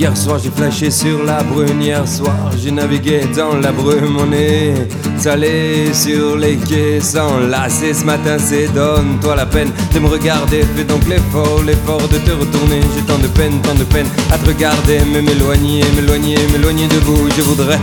Hier soir j'ai flashé sur la brune, hier soir j'ai navigué dans la brume. On est allé sur les quais sans lasser. Ce matin c'est donne-toi la peine de me regarder. Fais donc l'effort de te retourner. J'ai tant de peine à te regarder. Mais m'éloigner de vous, je voudrais.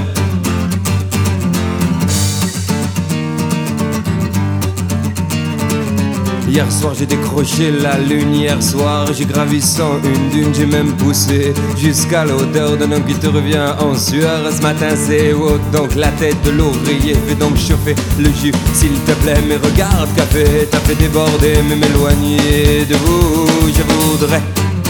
Hier soir j'ai décroché la lune, hier soir j'ai gravi sans une dune. J'ai même poussé jusqu'à l'odeur d'un homme qui te revient en sueur. Ce matin c'est haut, donc la tête de l'ouvrier. Fais donc chauffer le jus s'il te plaît. Mais regarde café, t'as fait déborder. Mais m'éloigner de vous, je voudrais.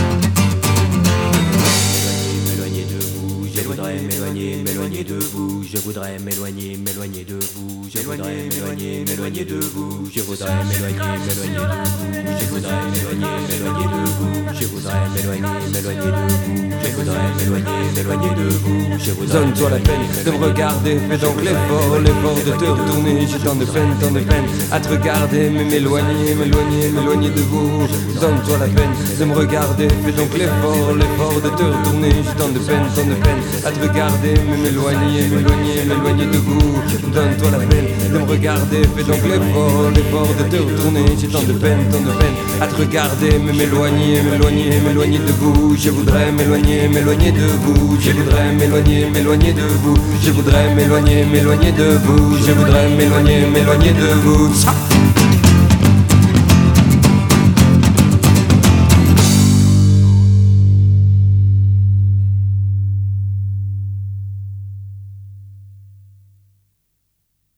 M'éloigner de vous, je voudrais m'éloigner de vous, je voudrais m'éloigner de vous, je voudrais m'éloigner de vous, je voudrais m'éloigner de vous, je voudrais m'éloigner de vous, je voudrais m'éloigner de vous, je voudrais m'éloigner de vous, je voudrais. Donne-toi la peine de me regarder, fais donc l'effort de te retourner. J'ai tant de peine à te regarder. Mais m'éloigner de vous. Donne-toi la peine de me regarder, fais donc l'effort de te retourner. J'ai tant de peine à te regarder. Mais m'éloigner de vous. Donne-toi la peine de me regarder, fais donc l'effort de te retourner. J'ai tant de peine à te regarder. Mais m'éloigner de vous. Je voudrais m'éloigner de vous. Je voudrais m'éloigner de vous. Je voudrais m'éloigner de vous. Je voudrais m'éloigner de vous.